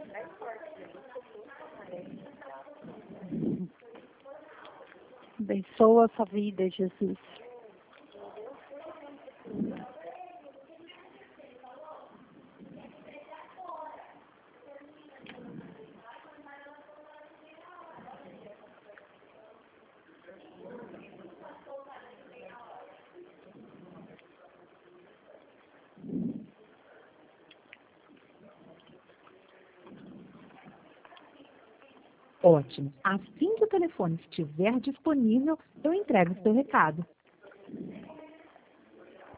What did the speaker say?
Abençoa a sua vida, Jesus. Ótimo. Assim que o telefone estiver disponível, eu entrego o seu recado.